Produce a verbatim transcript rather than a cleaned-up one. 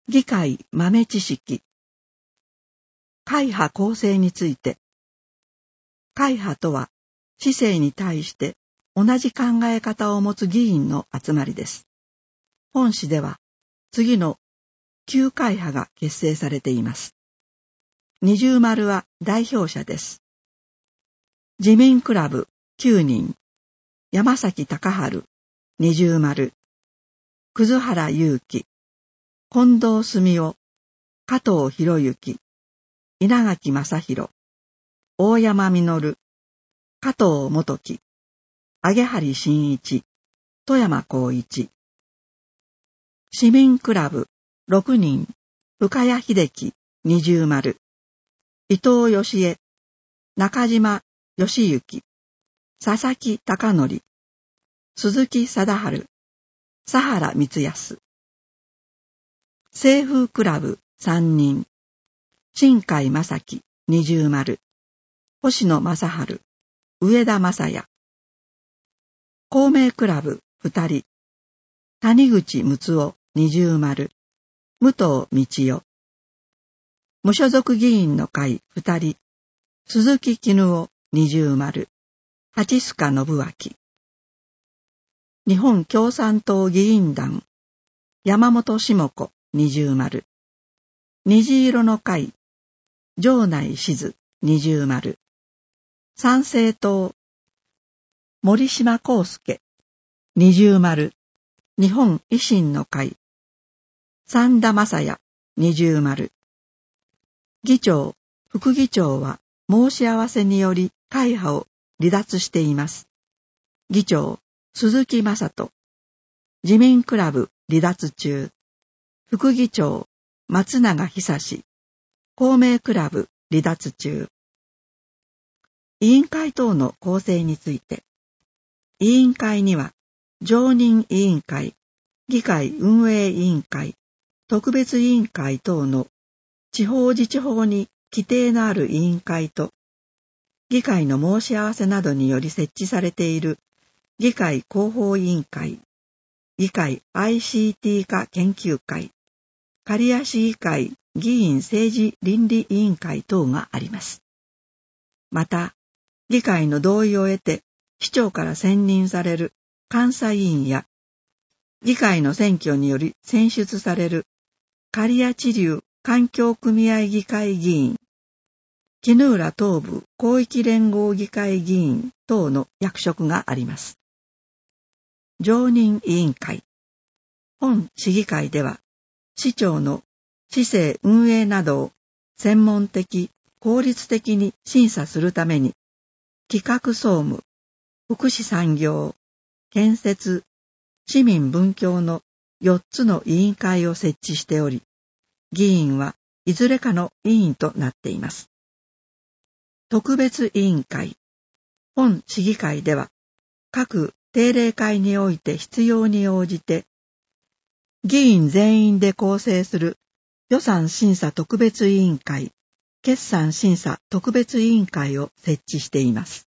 議会豆知識。会派構成について。会派とは、市政に対して同じ考え方を持つ議員の集まりです。本市では、次のきゅう会派が結成されています。二重丸は代表者です。自民クラブきゅうにん、山崎隆治、二重丸、葛原祐希、近藤澄夫、加藤博之、稲垣正弘、大山実、加藤元樹、揚張真一、富山光一。市民クラブろくにん、深谷秀樹、二重丸、伊藤義恵、中島義行、佐々木貴則、鈴木貞治、佐原光康。清風クラブさんにん、新海正樹、二重丸、星野正治、上田正也。公明クラブふたり、谷口睦夫、二重丸、武藤道夫。無所属議員の会ふたり、鈴木絹夫、二重丸、八須賀信明。日本共産党議員団、山本下子、二重丸、虹色の会、城内静、二重丸、参政党、森島康介、二重丸、日本維新の会、三田正也、二重丸。議長、副議長は申し合わせにより会派を離脱しています。議長、鈴木正人。自民クラブ離脱中。副議長、松永久志。公明クラブ離脱中。委員会等の構成について。委員会には、常任委員会、議会運営委員会、特別委員会等の地方自治法に規定のある委員会と、議会の申し合わせなどにより設置されている議会広報委員会、議会 アイシーティー 化研究会、刈谷市議会議員政治倫理委員会等があります。また、議会の同意を得て市長から選任される監査委員や、議会の選挙により選出される刈谷地流環境組合議会議員、絹浦東部広域連合議会議員等の役職があります。常任委員会。本市議会では、市長の市政運営などを専門的、効率的に審査するために、企画総務、福祉産業、建設、市民文教のよっつの委員会を設置しており、議員はいずれかの委員となっています。特別委員会。本市議会では、各定例会において必要に応じて、議員全員で構成する予算審査特別委員会、決算審査特別委員会を設置しています。